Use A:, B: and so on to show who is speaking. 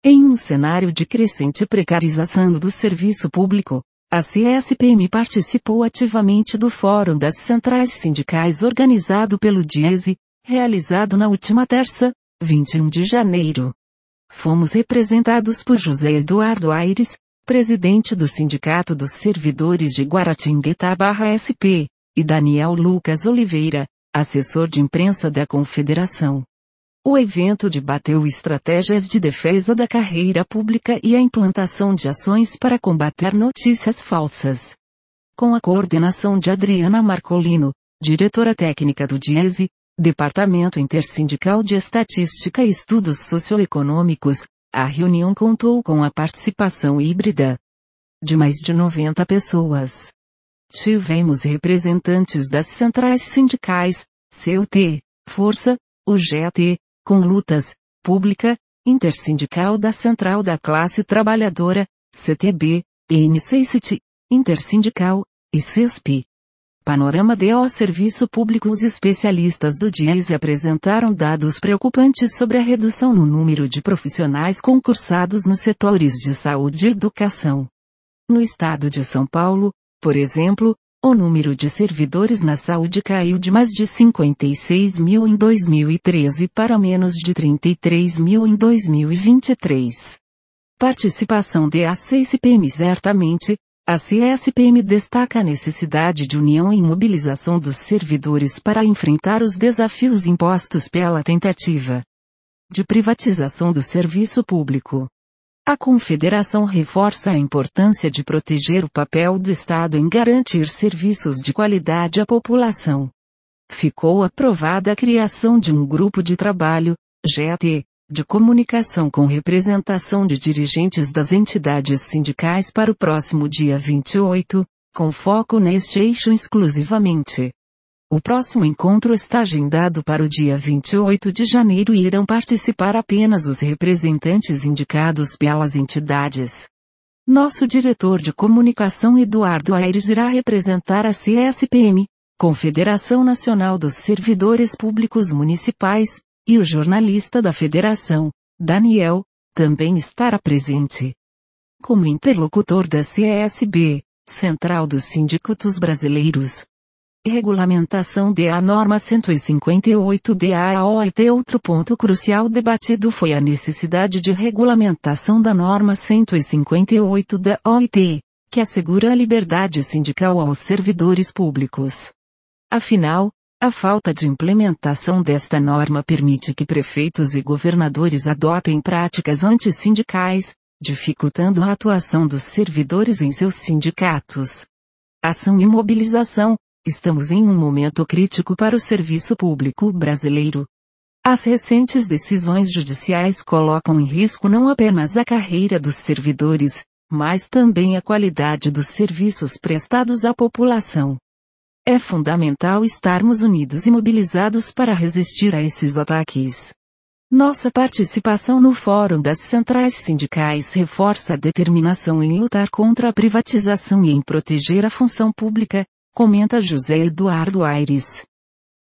A: Em um cenário de crescente precarização do serviço público, a CSPM participou ativamente do Fórum das Centrais Sindicais organizado pelo DIESE, realizado na última terça, 21 de janeiro. Fomos representados por José Eduardo Aires, presidente do Sindicato dos Servidores de Guaratinguetá-SP, e Daniel Lucas Oliveira, assessor de imprensa da Confederação. O evento debateu estratégias de defesa da carreira pública e a implantação de ações para combater notícias falsas. Com a coordenação de Adriana Marcolino, diretora técnica do DIESE, Departamento Intersindical de Estatística e Estudos Socioeconômicos, a reunião contou com a participação híbrida de mais de 90 pessoas. Tivemos representantes das centrais sindicais, CUT, Força, UGT, com lutas, Pública, Intersindical da Central da Classe Trabalhadora, CTB, NCCT, Intersindical, e CESP. Panorama DO Serviço Público. Os especialistas do DIESE apresentaram dados preocupantes sobre a redução no número de profissionais concursados nos setores de saúde e educação. No estado de São Paulo, por exemplo, o número de servidores na saúde caiu de mais de 56 mil em 2013 para menos de 33 mil em 2023. Participação da CSPM. Certamente, a CSPM destaca a necessidade de união e mobilização dos servidores para enfrentar os desafios impostos pela tentativa de privatização do serviço público. A Confederação reforça a importância de proteger o papel do Estado em garantir serviços de qualidade à população. Ficou aprovada a criação de um grupo de trabalho, GT, de comunicação com representação de dirigentes das entidades sindicais para o próximo dia 28, com foco neste eixo exclusivamente. O próximo encontro está agendado para o dia 28 de janeiro e irão participar apenas os representantes indicados pelas entidades. Nosso diretor de comunicação Eduardo Aires irá representar a CSPM, Confederação Nacional dos Servidores Públicos Municipais, e o jornalista da Federação, Daniel, também estará presente. Como interlocutor da CSB, Central dos Sindicatos Brasileiros. Regulamentação da norma 158 da OIT. Outro ponto crucial debatido foi a necessidade de regulamentação da norma 158 da OIT, que assegura a liberdade sindical aos servidores públicos. Afinal, a falta de implementação desta norma permite que prefeitos e governadores adotem práticas antissindicais, dificultando a atuação dos servidores em seus sindicatos. Ação e mobilização. Estamos em um momento crítico para o serviço público brasileiro. As recentes decisões judiciais colocam em risco não apenas a carreira dos servidores, mas também a qualidade dos serviços prestados à população. É fundamental estarmos unidos e mobilizados para resistir a esses ataques. Nossa participação no Fórum das Centrais Sindicais reforça a determinação em lutar contra a privatização e em proteger a função pública, comenta José Eduardo Aires.